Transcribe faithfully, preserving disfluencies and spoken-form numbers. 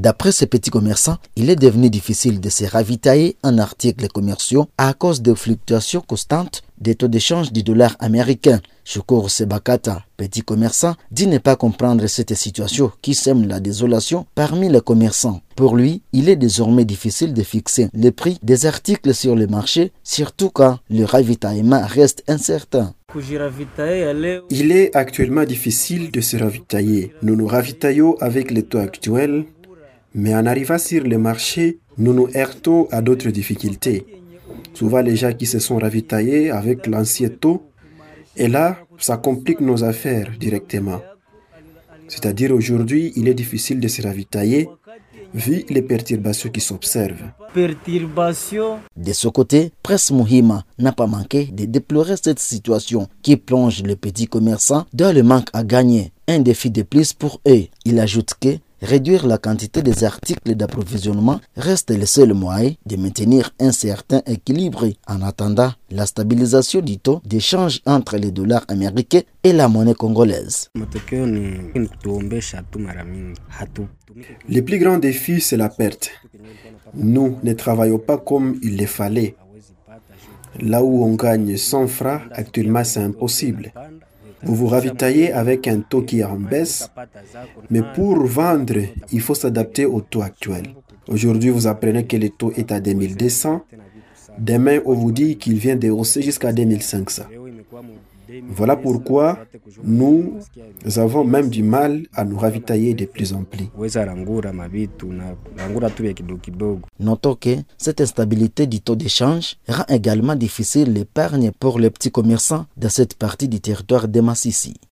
D'après ces petits commerçants, il est devenu difficile de se ravitailler en articles commerciaux à cause de fluctuations constantes des taux d'échange du dollar américain. Shukuru Sebakata, petit commerçant, dit ne pas comprendre cette situation qui sème la désolation parmi les commerçants. Pour lui, il est désormais difficile de fixer le prix des articles sur le marché, surtout quand le ravitaillement reste incertain. Il est actuellement difficile de se ravitailler. Nous nous ravitaillons avec les taux actuels, mais en arrivant sur le marché, nous nous heurtons à d'autres difficultés. Souvent, les gens qui se sont ravitaillés avec l'ancien taux, et là, ça complique nos affaires directement. C'est-à-dire aujourd'hui, il est difficile de se ravitailler vu les perturbations qui s'observent. De ce côté, Presse Muhima n'a pas manqué de déplorer cette situation qui plonge les petits commerçants dans le manque à gagner. Un défi de plus pour eux. Il ajoute que réduire la quantité des articles d'approvisionnement reste le seul moyen de maintenir un certain équilibre en attendant la stabilisation du taux d'échange entre les dollars américains et la monnaie congolaise. Le plus grand défi, c'est la perte. Nous ne travaillons pas comme il le fallait. Là où on gagne cent francs, actuellement c'est impossible. Vous vous ravitaillez avec un taux qui est en baisse, mais pour vendre, il faut s'adapter au taux actuel. Aujourd'hui, vous apprenez que le taux est à deux mille deux cents. Demain, on vous dit qu'il vient de hausser jusqu'à deux mille cinq cents. Voilà pourquoi nous avons même du mal à nous ravitailler de plus en plus. Notons que cette instabilité du taux d'échange rend également difficile l'épargne pour les petits commerçants de cette partie du territoire de Massissi.